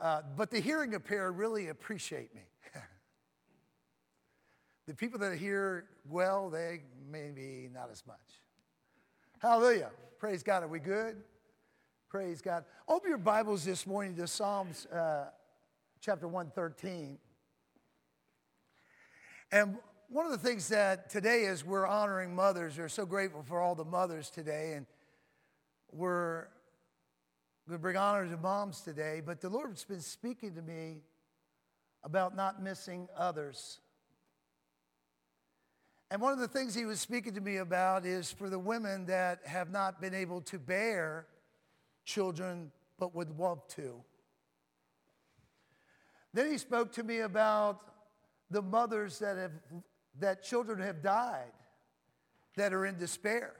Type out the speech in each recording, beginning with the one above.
But the hearing impaired really appreciate me. The people that hear well, they maybe not as much. Hallelujah. Praise God. Are we good? Praise God. Open your Bibles this morning to Psalms chapter 113. And one of the things that today is we're honoring mothers. We're so grateful for all the mothers today. And we're going to bring honor to moms today. But the Lord's been speaking to me about not missing others. And one of the things he was speaking to me about is for the women that have not been able to bear children but would love to. Then he spoke to me about the mothers that children have died, that are in despair.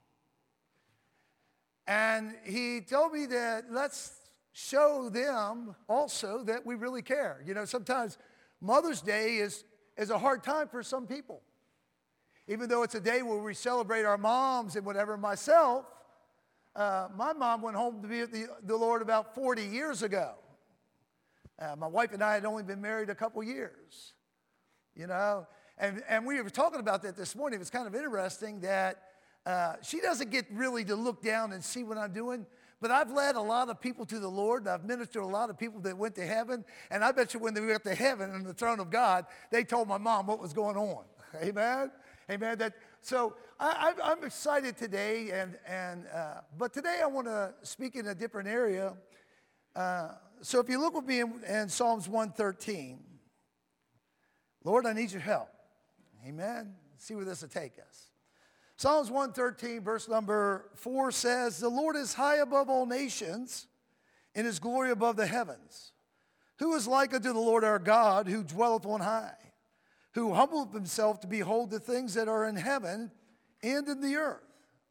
And he told me that let's show them also that we really care. You know, sometimes Mother's Day is a hard time for some people. Even though it's a day where we celebrate our moms and whatever, myself, my mom went home to be with the Lord about 40 years ago. My wife and I had only been married a couple years, you know. And we were talking about that this morning. It was kind of interesting that she doesn't get really to look down and see what I'm doing. But I've led a lot of people to the Lord, and I've ministered to a lot of people that went to heaven. And I bet you when they got to heaven and the throne of God, they told my mom what was going on. Amen? Amen. So I'm excited today, but today I want to speak in a different area. So if you look with me in Psalms 113, Lord, I need your help. Amen. Let's see where this will take us. Psalms 113, verse number 4 says, "The Lord is high above all nations, and his glory above the heavens. Who is like unto the Lord our God, who dwelleth on high? Who humbleth himself to behold the things that are in heaven and in the earth.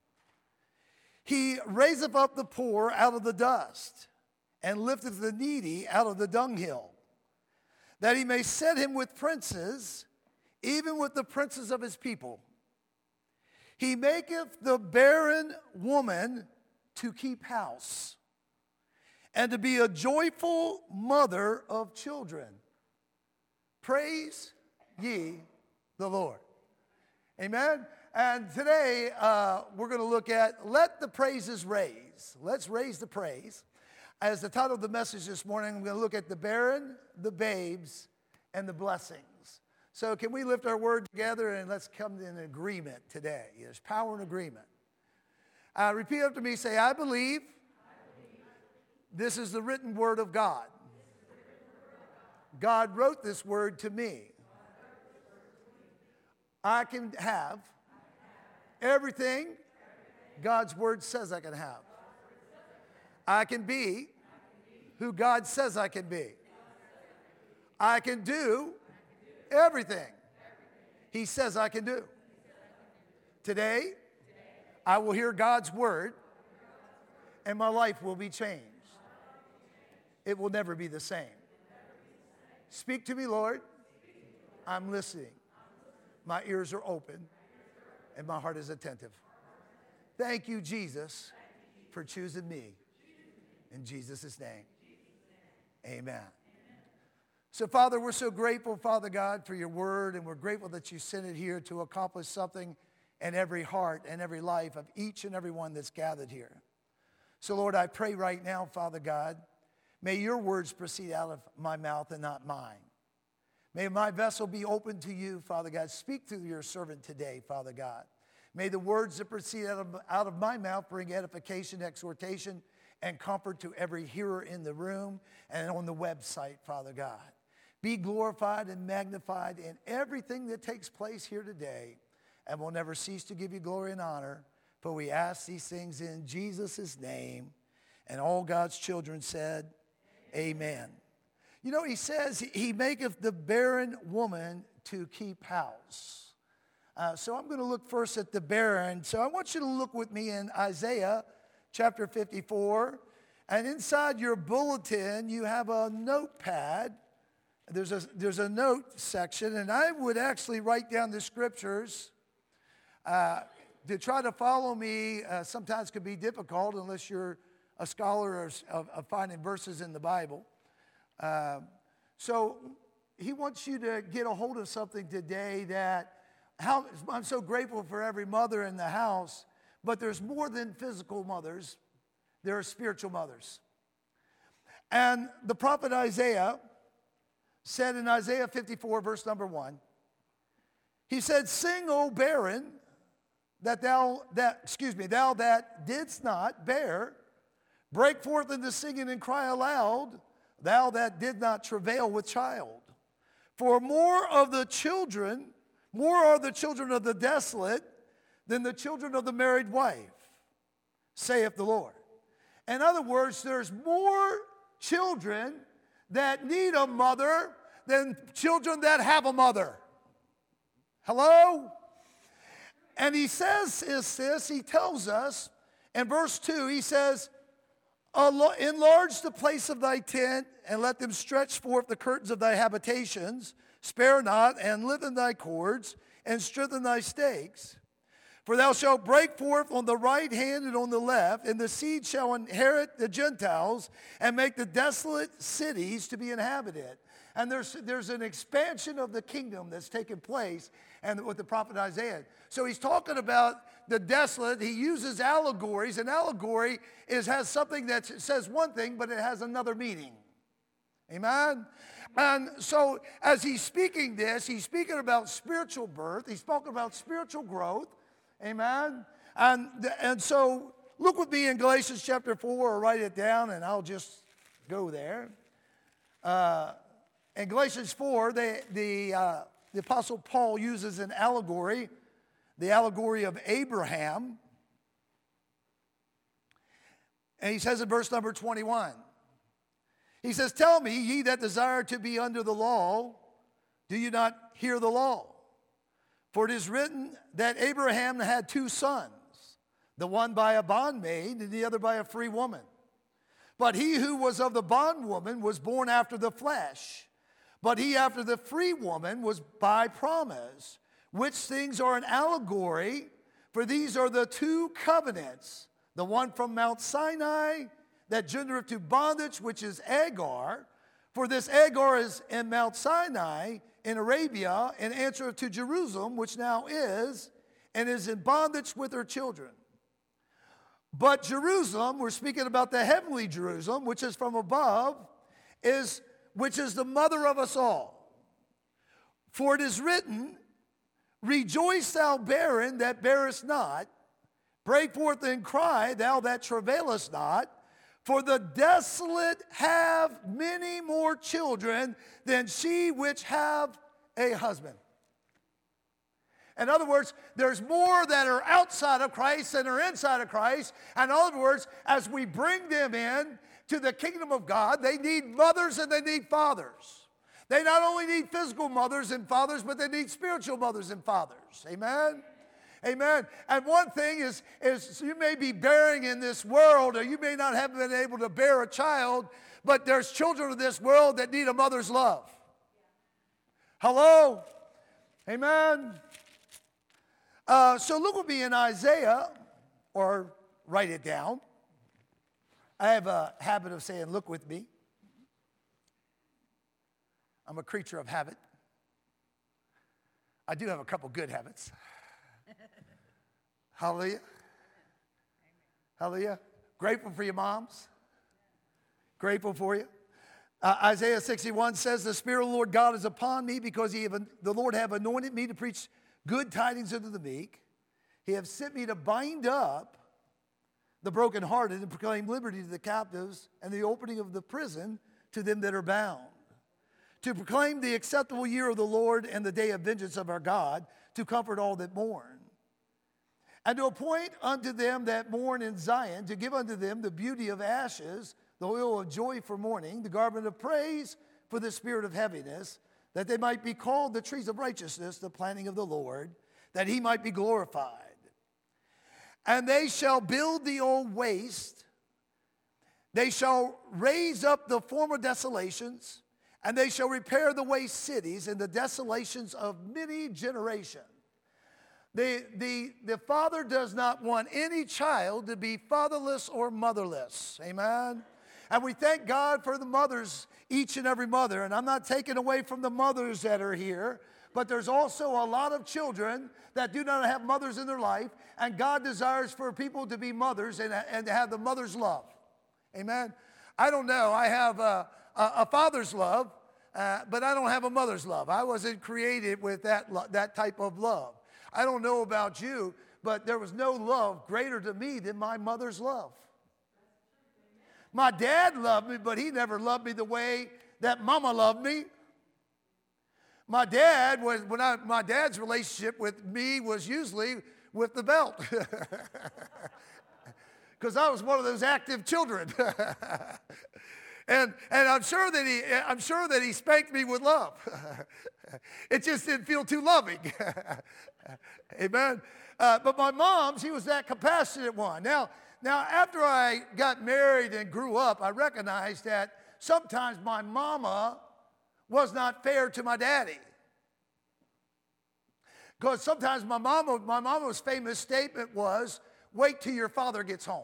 He raiseth up the poor out of the dust, and lifteth the needy out of the dunghill, that he may set him with princes, even with the princes of his people. He maketh the barren woman to keep house, and to be a joyful mother of children. Praise ye the Lord." Amen. And today we're going to look at let the praises raise. Let's raise the praise. As the title of the message this morning, I'm going to look at the barren, the babes, and the blessings. So can we lift our word together and let's come in agreement today. There's power in agreement. Repeat after me. Say, I believe this is the written word of God. God wrote this word to me. I can have everything God's word says I can have. I can be who God says I can be. I can do everything he says I can do. Today, I will hear God's word and my life will be changed. It will never be the same. Speak to me, Lord. I'm listening. My ears are open and my heart is attentive. Thank you, Jesus, for choosing me. In Jesus' name, amen. So, Father, we're so grateful, Father God, for your word, and we're grateful that you sent it here to accomplish something in every heart and every life of each and every one that's gathered here. So, Lord, I pray right now, Father God, may your words proceed out of my mouth and not mine. May my vessel be open to you, Father God. Speak through your servant today, Father God. May the words that proceed out of my mouth bring edification, exhortation, and comfort to every hearer in the room and on the website, Father God. Be glorified and magnified in everything that takes place here today, and we'll never cease to give you glory and honor, for we ask these things in Jesus' name. And all God's children said, amen. You know, he says he maketh the barren woman to keep house. So I'm going to look first at the barren. So I want you to look with me in Isaiah chapter 54. And inside your bulletin, you have a notepad. There's a note section. And I would actually write down the scriptures. To try to follow me sometimes could be difficult unless you're a scholar of finding verses in the Bible. So he wants you to get a hold of something today I'm so grateful for every mother in the house, but there's more than physical mothers. There are spiritual mothers. And the prophet Isaiah said in Isaiah 54, verse number 1, he said, "Sing, O barren, thou that didst not bear, break forth into singing and cry aloud, thou that did not travail with child. For more are the children of the desolate than the children of the married wife, saith the Lord." In other words, there's more children that need a mother than children that have a mother. Hello? And he says he tells us in verse 2, he says, "Enlarge the place of thy tent, and let them stretch forth the curtains of thy habitations. Spare not, and lengthen thy cords, and strengthen thy stakes. For thou shalt break forth on the right hand and on the left, and the seed shall inherit the Gentiles, and make the desolate cities to be inhabited." And there's an expansion of the kingdom that's taken place and with the prophet Isaiah. So he's talking about the desolate. He uses allegories. An allegory has something that says one thing, but it has another meaning. Amen? And so as he's speaking this, he's speaking about spiritual birth. He's talking about spiritual growth. Amen? And so look with me in Galatians chapter 4, or write it down, and I'll just go there. In Galatians 4, the Apostle Paul uses an allegory, the allegory of Abraham. And he says in verse number 21, he says, "Tell me, ye that desire to be under the law, do you not hear the law? For it is written that Abraham had two sons, the one by a bondmaid and the other by a free woman. But he who was of the bondwoman was born after the flesh, but he after the free woman was by promise, which things are an allegory, for these are the two covenants, the one from Mount Sinai that gendereth to bondage, which is Agar. For this Agar is in Mount Sinai in Arabia, and answereth to Jerusalem, which now is, and is in bondage with her children. But Jerusalem," we're speaking about the heavenly Jerusalem, which is from above, which is the mother of us all. For it is written, Rejoice, thou barren that bearest not, break forth and cry, thou that travailest not, for the desolate have many more children than she which have a husband." In other words, there's more that are outside of Christ than are inside of Christ. In other words, as we bring them in to the kingdom of God, they need mothers and they need fathers. They not only need physical mothers and fathers, but they need spiritual mothers and fathers. Amen? Amen. And one thing is you may be bearing in this world, or you may not have been able to bear a child, but there's children of this world that need a mother's love. Hello? Amen. So look with me in Isaiah, or write it down. I have a habit of saying, look with me. I'm a creature of habit. I do have a couple good habits. Hallelujah. Hallelujah. Grateful for your moms. Grateful for you. Isaiah 61 says, "The Spirit of the Lord God is upon me, because the Lord have anointed me to preach good tidings unto the meek. He have sent me to bind up the brokenhearted, and proclaim liberty to the captives, and the opening of the prison to them that are bound. To proclaim the acceptable year of the Lord, and the day of vengeance of our God, to comfort all that mourn. And to appoint unto them that mourn in Zion, to give unto them the beauty of ashes, the oil of joy for mourning, the garment of praise for the spirit of heaviness, that they might be called the trees of righteousness, the planting of the Lord, that he might be glorified. And they shall build the old waste, they shall raise up the former desolations, and they shall repair the waste cities and the desolations of many generations." The father does not want any child to be fatherless or motherless. Amen? And we thank God for the mothers, each and every mother. And I'm not taking away from the mothers that are here, but there's also a lot of children that do not have mothers in their life. And God desires for people to be mothers and to have the mother's love. Amen. I don't know. I have a father's love, but I don't have a mother's love. I wasn't created with that type of love. I don't know about you, but there was no love greater to me than my mother's love. My dad loved me, but he never loved me the way that mama loved me. My dad's relationship with me was usually with the belt. Because I was one of those active children. and I'm sure that he spanked me with love. It just didn't feel too loving. Amen. But my mom, she was that compassionate one. Now, after I got married and grew up, I recognized that sometimes my mama was not fair to my daddy. Because sometimes my mama's famous statement was, wait till your father gets home.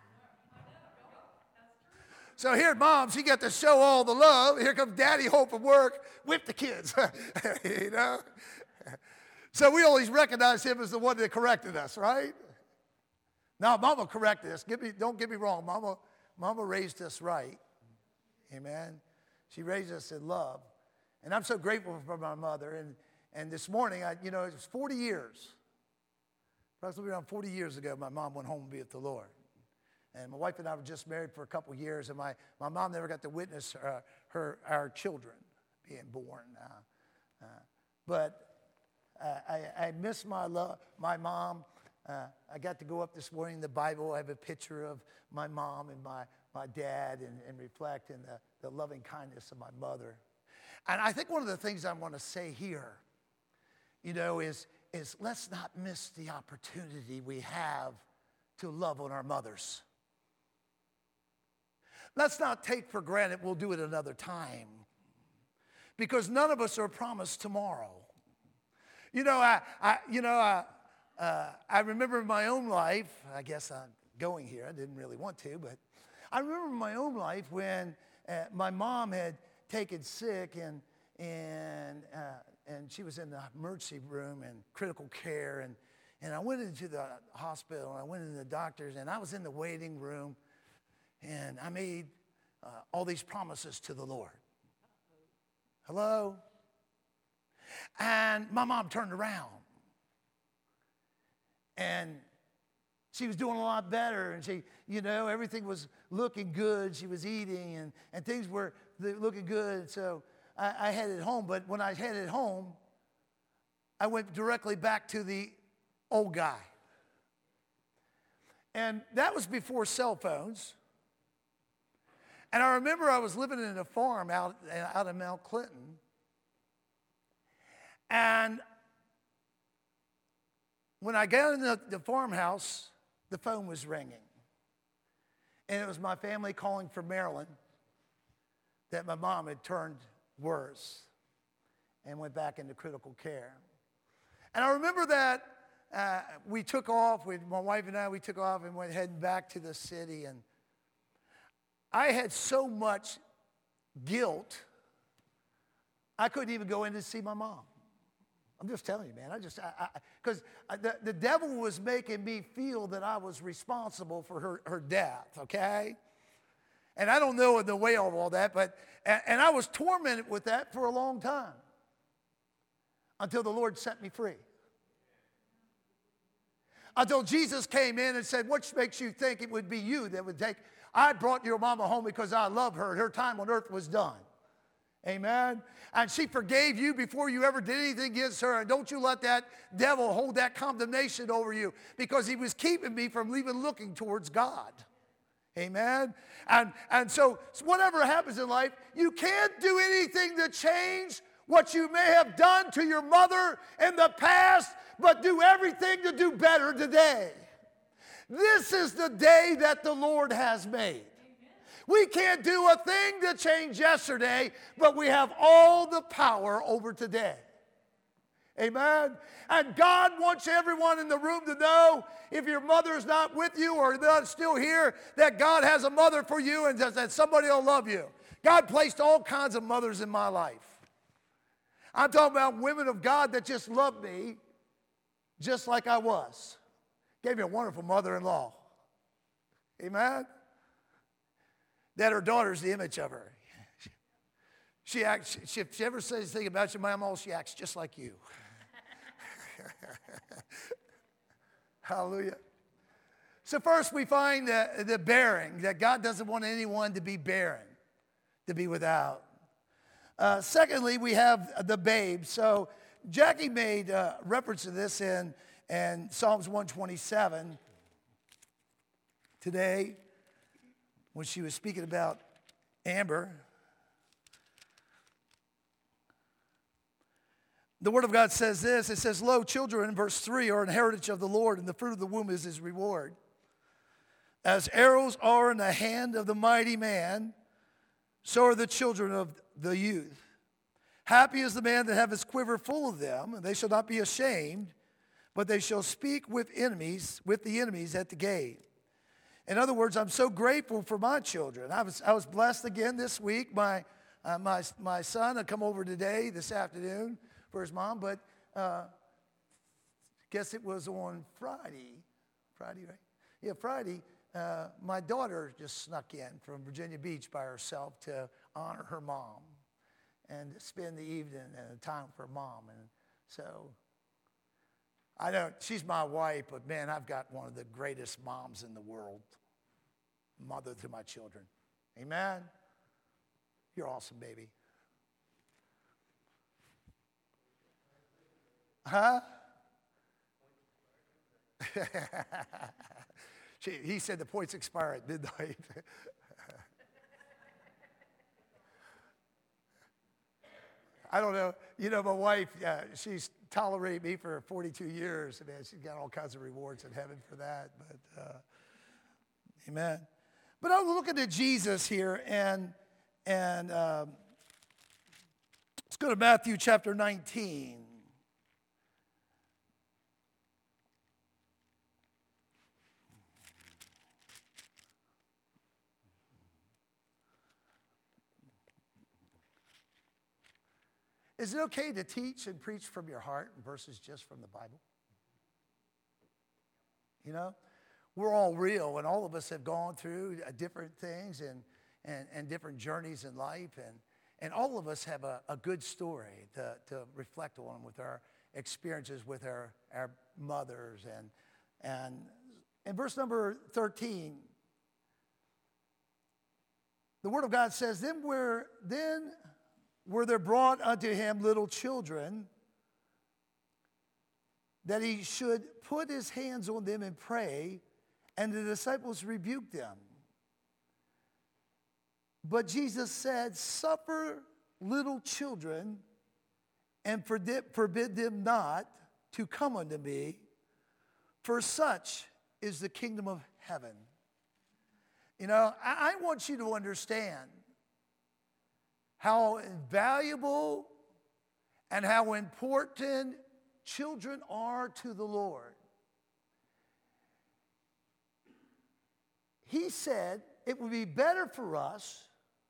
So here, Mom, she got to show all the love. Here comes Daddy home from work, whip the kids, you know. So we always recognize him as the one that corrected us, right? Now, Mama corrected us. Don't get me wrong. Mama raised us right. Amen. She raised us in love. And I'm so grateful for my mother. And this morning, it was 40 years. Approximately around 40 years ago, my mom went home to be with the Lord. And my wife and I were just married for a couple years, and my mom never got to witness our children being born. But I miss my mom. I got to go up this morning in the Bible. I have a picture of my mom and my dad and reflect in the loving kindness of my mother. And I think one of the things I want to say here, is let's not miss the opportunity we have to love on our mothers. Let's not take for granted we'll do it another time, because none of us are promised tomorrow. I remember in my own life, I guess I'm going here, I didn't really want to, but I remember in my own life when my mom had taken sick and she was in the emergency room and critical care, and I went into the hospital, and I went into the doctors, and I was in the waiting room, and I made all these promises to the Lord. Hello? And my mom turned around, and she was doing a lot better, and she, everything was looking good. She was eating, and things were looking good. So I headed home, but when I headed home, I went directly back to the old guy. And that was before cell phones. And I remember I was living in a farm out in Mount Clinton. And when I got in the farmhouse, the phone was ringing. And it was my family calling from Maryland that my mom had turned worse and went back into critical care. And I remember that we took off, my wife and I, we took off and went heading back to the city. And I had so much guilt, I couldn't even go in to see my mom. I'm just telling you, man. Because the devil was making me feel that I was responsible for her death, okay? And I don't know the way of all that, and I was tormented with that for a long time until the Lord set me free. Until Jesus came in and said, what makes you think it would be you that would take, I brought your mama home because I love her, and her time on earth was done. Amen. And she forgave you before you ever did anything against her. And don't you let that devil hold that condemnation over you, because he was keeping me from even looking towards God. Amen. And so whatever happens in life, you can't do anything to change what you may have done to your mother in the past, but do everything to do better today. This is the day that the Lord has made. We can't do a thing to change yesterday, but we have all the power over today. Amen. And God wants everyone in the room to know, if your mother is not with you or not still here, that God has a mother for you and that somebody will love you. God placed all kinds of mothers in my life. I'm talking about women of God that just loved me just like I was. Gave me a wonderful mother-in-law. Amen. That her daughter's the image of her. If she ever says anything about your mama, she acts just like you. Hallelujah. So first we find the bearing, that God doesn't want anyone to be barren, to be without. Secondly, we have the babe. So Jackie made reference to this in Psalms 127 today when she was speaking about Amber. The Word of God says this. It says, lo, children, in verse 3, are an heritage of the Lord, and the fruit of the womb is his reward. As arrows are in the hand of the mighty man, so are the children of the youth. Happy is the man that hath his quiver full of them, and they shall not be ashamed, but they shall speak with the enemies at the gate. In other words, I'm so grateful for my children. I was blessed again this week. My son had come over today, this afternoon, for his mom, but guess it was on Friday. Friday, right? Yeah, Friday. My daughter just snuck in from Virginia Beach by herself to honor her mom and spend the evening and time for mom. And so, I know she's my wife, but man, I've got one of the greatest moms in the world. Mother to my children. Amen? You're awesome, baby. Huh? He said the points expire at midnight. I don't know. You know, my wife, she's tolerated me for 42 years. Man, she's got all kinds of rewards in heaven for that. But, amen. But I'm looking at Jesus here, and let's go to Matthew chapter 19. Is it okay to teach and preach from your heart versus just from the Bible? You know, we're all real, and all of us have gone through different things and different journeys in life, and all of us have a good story to reflect on with our experiences with our mothers. And in verse number 13, the Word of God says, Then were there brought unto him little children, that he should put his hands on them and pray, and the disciples rebuked them. But Jesus said, Suffer little children, and forbid them not to come unto me, for such is the kingdom of heaven. You know, I want you to understand how valuable and how important children are to the Lord. He said it would be better for us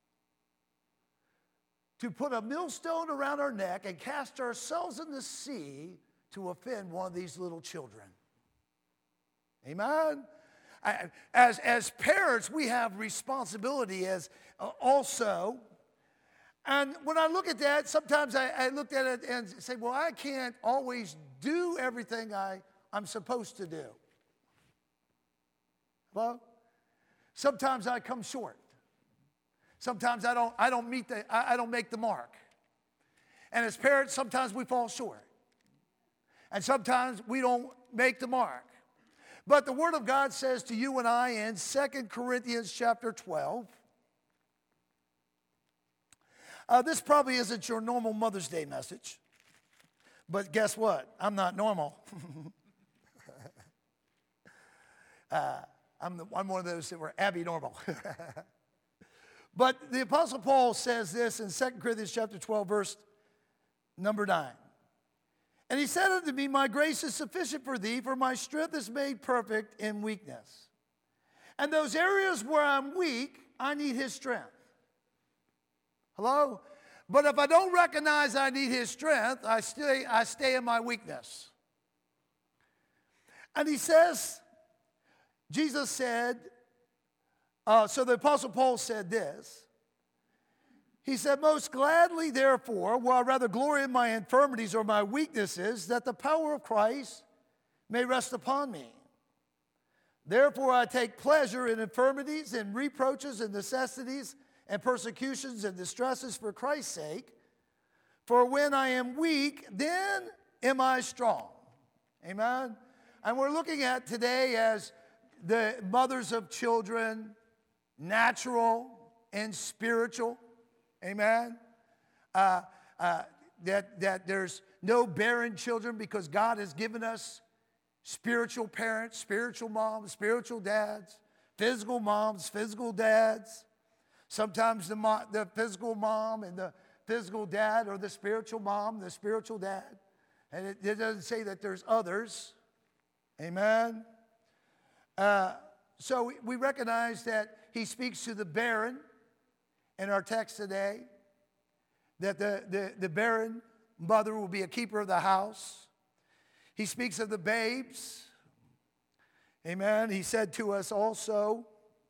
to put a millstone around our neck and cast ourselves in the sea to offend one of these little children. Amen? As parents, we have responsibility as also. And when I look at that, sometimes I look at it and say, well, I can't always do everything I'm supposed to do. Well, sometimes I come short. Sometimes I don't make the mark. And as parents, sometimes we fall short. And sometimes we don't make the mark. But the Word of God says to you and I in 2 Corinthians chapter 12, this probably isn't your normal Mother's Day message. But guess what? I'm not normal. I'm one of those that were abnormal. But the Apostle Paul says this in 2 Corinthians chapter 12, verse number 9. And he said unto me, my grace is sufficient for thee, for my strength is made perfect in weakness. And those areas where I'm weak, I need his strength. Hello? But if I don't recognize I need his strength, I stay in my weakness. And he says, Jesus said, so the Apostle Paul said this. He said, most gladly, therefore, will I rather glory in my infirmities or my weaknesses, that the power of Christ may rest upon me. Therefore, I take pleasure in infirmities and reproaches and necessities and persecutions and distresses for Christ's sake. For when I am weak, then am I strong. Amen? And we're looking at today as the mothers of children, natural and spiritual. Amen? That there's no barren children because God has given us spiritual parents, spiritual moms, spiritual dads, physical moms, physical dads. Sometimes the physical mom and the physical dad, or the spiritual mom, the spiritual dad. And it doesn't say that there's others. Amen? So we recognize that he speaks to the barren in our text today, that the barren mother will be a keeper of the house. He speaks of the babes. Amen. He said to us also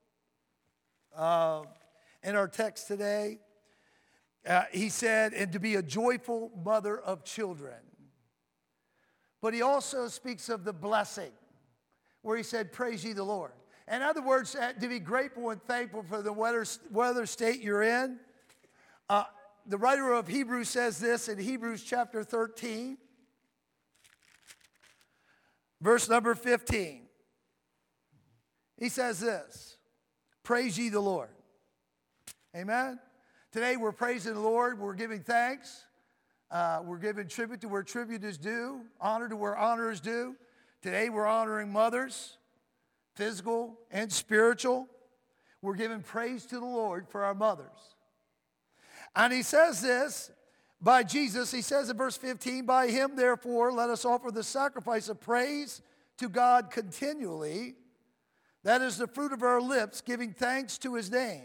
in our text today, he said, and to be a joyful mother of children. But he also speaks of the blessing, where he said, praise ye the Lord. In other words, to be grateful and thankful for the weather state you're in. The writer of Hebrews says this in Hebrews chapter 13, verse number 15. He says this, praise ye the Lord. Amen? Today we're praising the Lord. We're giving thanks. We're giving tribute to where tribute is due, honor to where honor is due. Today we're honoring mothers, physical and spiritual. We're giving praise to the Lord for our mothers. And he says this by Jesus. He says in verse 15, by him, therefore, let us offer the sacrifice of praise to God continually. That is the fruit of our lips, giving thanks to his name.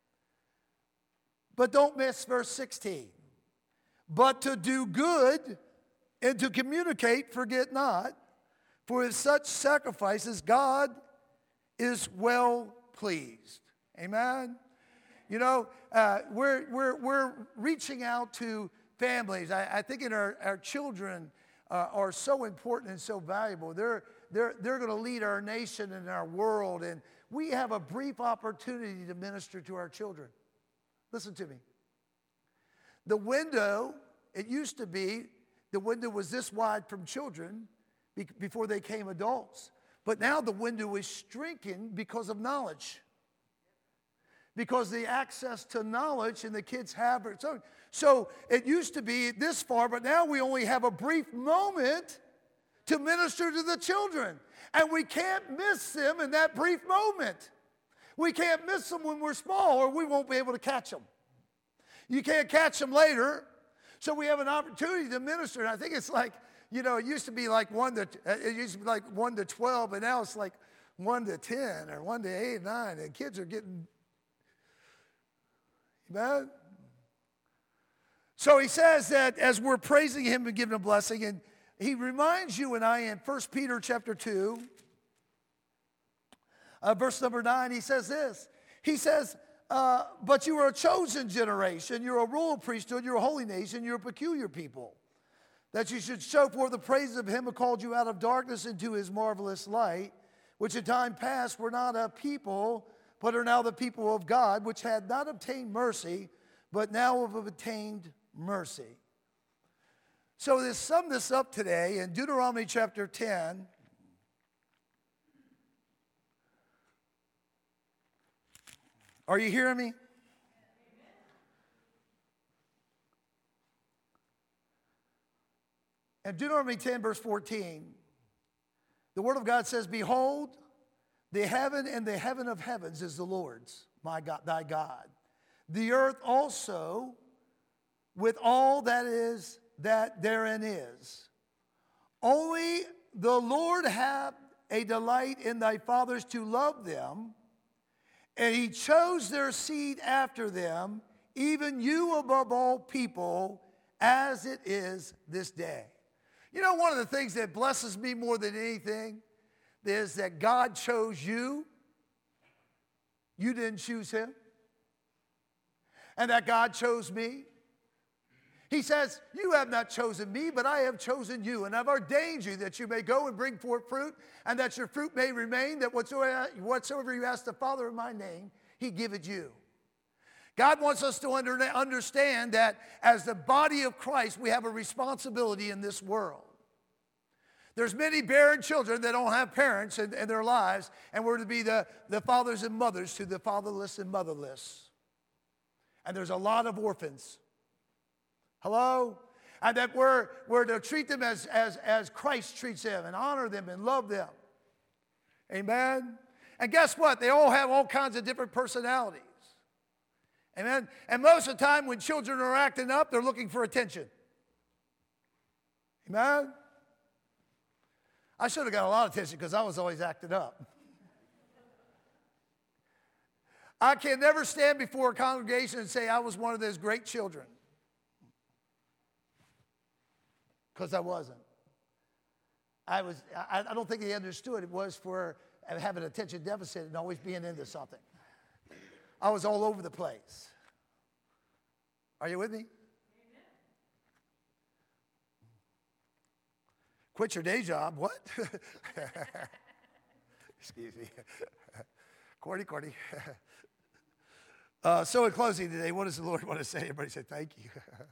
But don't miss verse 16. But to do good and to communicate, forget not, for with such sacrifices God is well pleased. Amen? You know, we're reaching out to families. I think our children are so important and so valuable. They're going to lead our nation and our world, and we have a brief opportunity to minister to our children. Listen to me. The window, it used to be, the window was this wide from children before they became adults. But now the window is shrinking because of knowledge. Because the access to knowledge and the kids have its own. So it used to be this far, but now we only have a brief moment to minister to the children. And we can't miss them in that brief moment. We can't miss them when we're small, or we won't be able to catch them. You can't catch them later. So we have an opportunity to minister. And I think it's like, you know, it used to be like 1 to 12, and now it's like 1 to 10 or 1 to 8, 9, and kids are getting, amen? So he says that as we're praising him and giving a blessing, and he reminds you and I in 1 Peter chapter 2, verse number 9, he says this. He says, but you are a chosen generation, you're a royal priesthood, you're a holy nation, you're a peculiar people, that you should show forth the praises of him who called you out of darkness into his marvelous light, which in time past were not a people, but are now the people of God, which had not obtained mercy, but now have obtained mercy. So to sum this up today, in Deuteronomy chapter 10, are you hearing me? In Deuteronomy 10, verse 14, the Word of God says, behold, the heaven and the heaven of heavens is the Lord's, my God, thy God. The earth also, with all that is, that therein is, Only the Lord hath a delight in thy fathers to love them, and he chose their seed after them, even you above all people, as it is this day. You know, one of the things that blesses me more than anything is that God chose you. You didn't choose him. And that God chose me. He says, you have not chosen me, but I have chosen you, and I've ordained you that you may go and bring forth fruit, and that your fruit may remain, that whatsoever you ask the Father in my name, he giveth you. God wants us to understand that as the body of Christ, we have a responsibility in this world. There's many barren children that don't have parents in their lives, and we're to be the fathers and mothers to the fatherless and motherless. And there's a lot of orphans. Hello? And that we're to treat them as Christ treats them, and honor them and love them. Amen? And guess what? They all have all kinds of different personalities. Amen? And most of the time when children are acting up, they're looking for attention. Amen? I should have got a lot of attention because I was always acting up. I can never stand before a congregation and say I was one of those great children. Because I wasn't. I don't think they understood it was for having an attention deficit and always being into something. I was all over the place. Are you with me? Amen. Quit your day job. What? Excuse me. Cordy. So in closing today, what does the Lord want to say? Everybody say thank you.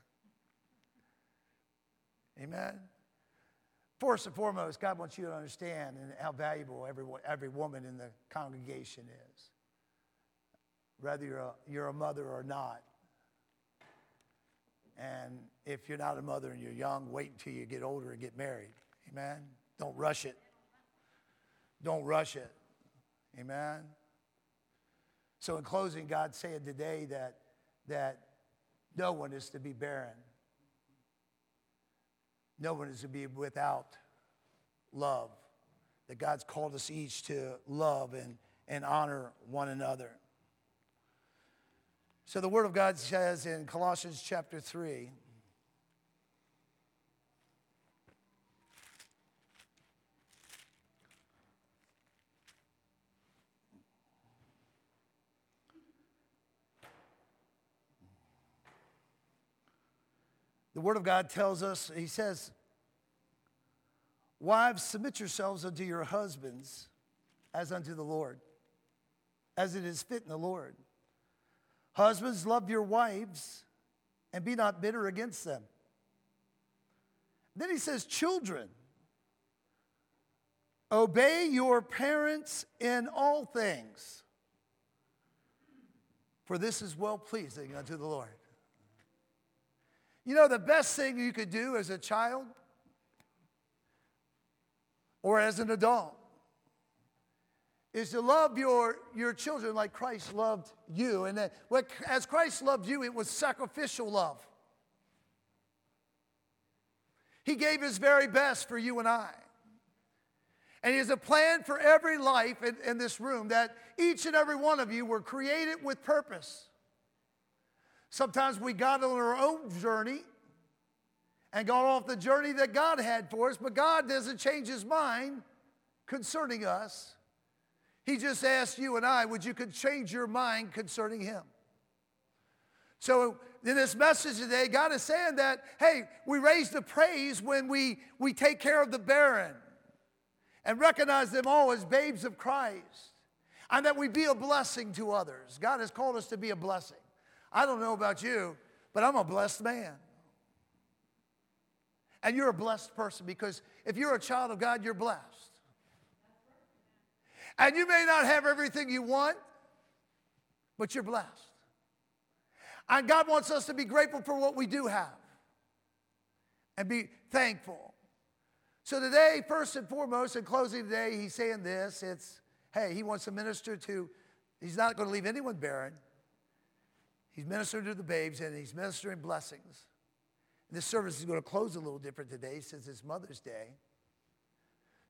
Amen. First and foremost, God wants you to understand how valuable every woman in the congregation is. Whether you're a mother or not. And if you're not a mother and you're young, wait until you get older and get married. Amen. Don't rush it. Don't rush it. Amen. So in closing, God's saying today that no one is to be barren. No one is to be without love. That God's called us each to love and honor one another. So the Word of God says in Colossians chapter 3, the Word of God tells us, he says, wives, submit yourselves unto your husbands as unto the Lord, as it is fit in the Lord. Husbands, love your wives and be not bitter against them. Then he says, children, obey your parents in all things, for this is well-pleasing unto the Lord. You know, the best thing you could do as a child or as an adult is to love your children like Christ loved you. And as Christ loved you, it was sacrificial love. He gave his very best for you and I. And he has a plan for every life in this room, that each and every one of you were created with purpose. Sometimes we got on our own journey and got off the journey that God had for us, but God doesn't change his mind concerning us. He just asked you and I, would you could change your mind concerning him? So in this message today, God is saying that, hey, we raise the praise when we take care of the barren and recognize them all as babes of Christ, and that we be a blessing to others. God has called us to be a blessing. I don't know about you, but I'm a blessed man. And you're a blessed person, because if you're a child of God, you're blessed. And you may not have everything you want, but you're blessed. And God wants us to be grateful for what we do have and be thankful. So today, first and foremost, in closing today, he's saying this. Hey, he wants to minister to, he's not going to leave anyone barren. He's ministering to the babes, and he's ministering blessings. And this service is going to close a little different today since it's Mother's Day.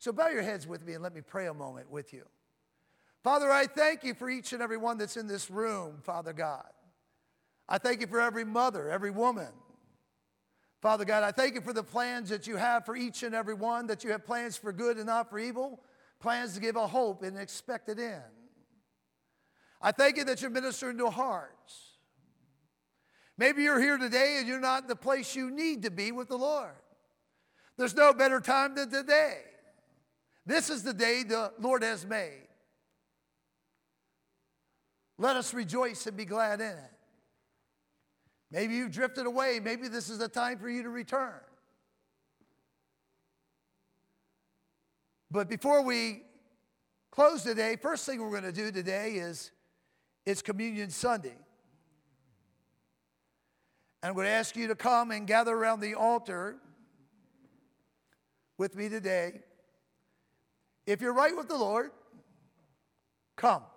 So bow your heads with me and let me pray a moment with you. Father, I thank you for each and every one that's in this room, Father God. I thank you for every mother, every woman. Father God, I thank you for the plans that you have for each and every one, that you have plans for good and not for evil, plans to give a hope and an expected end. I thank you that you're ministering to hearts. Maybe you're here today and you're not in the place you need to be with the Lord. There's no better time than today. This is the day the Lord has made. Let us rejoice and be glad in it. Maybe you've drifted away. Maybe this is the time for you to return. But before we close today, first thing we're going to do today is it's Communion Sunday. And I'm going to ask you to come and gather around the altar with me today. If you're right with the Lord, come.